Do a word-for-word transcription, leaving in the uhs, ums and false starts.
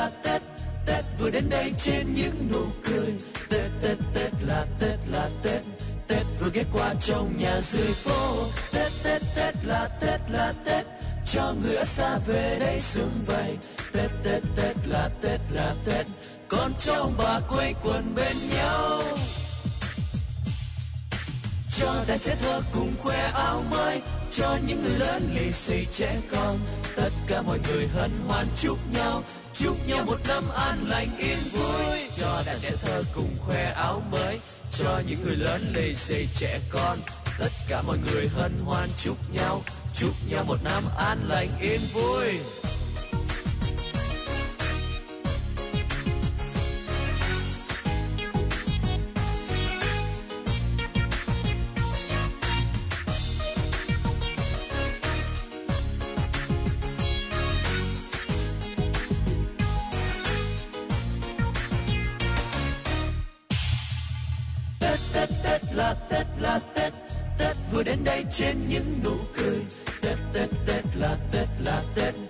là Tết, Tết vừa đến đây trên những nụ cười. Tết Tết Tết là Tết là Tết, Tết vừa ghé qua trong nhà dưới phố. Tết Tết Tết là Tết là Tết, cho người ở xa về đây sum vầy. Tết Tết Tết là Tết là Tết, con cháu bà quây quần bên nhau. Cho đàn trẻ thơ cùng khoe áo mới, cho những người lớn lì xì trẻ con. Tất cả mọi người hân hoan chúc nhau, chúc nhau một năm an lành yên vui. Cho đàn trẻ thơ cùng khoe áo mới, cho những người lớn lì xì trẻ con. Tất cả mọi người hân hoan chúc nhau, chúc nhau một năm an lành yên vui. Tết Tết là Tết là Tết, Tết vừa đến đây trên những nụ cười. Tết Tết Tết là Tết là Tết,